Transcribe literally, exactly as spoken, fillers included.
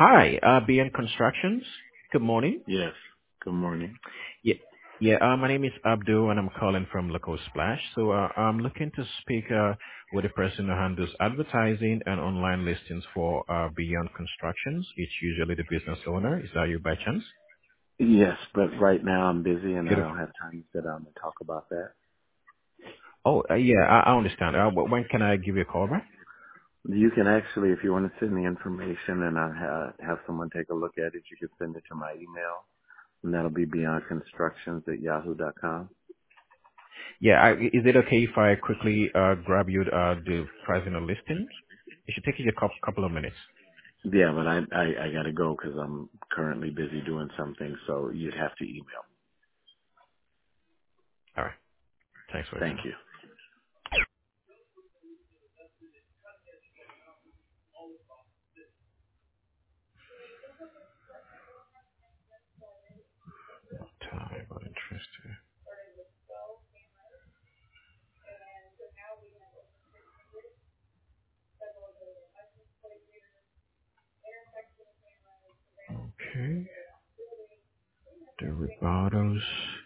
Hi, uh, B N Constructions. Good morning. Yes. Good morning. Yeah, yeah. Uh, my name is Abdul, and I'm calling from Local Splash. So uh, I'm looking to speak uh, with the person who handles advertising and online listings for uh, Beyond Constructions. It's usually the business owner. Is that you by chance? Yes, but right now I'm busy and I Beautiful. don't have time to sit down and talk about that. Oh, uh, yeah. I, I understand. Uh, wh- when can I give you a call back? You can actually, if you want to send me information and I ha- have someone take a look at it, you can send it to my email, and that'll be beyondconstructions at yahoo dot com. Yeah. I, is it okay if I quickly uh, grab you uh, the pricing and listings? It should take you a cou- couple of minutes. Yeah, but I I, I got to go because I'm currently busy doing something, so you'd have to email. All right. Thanks for your Thank time. you. Time, what interesting. Okay. The Ribardos.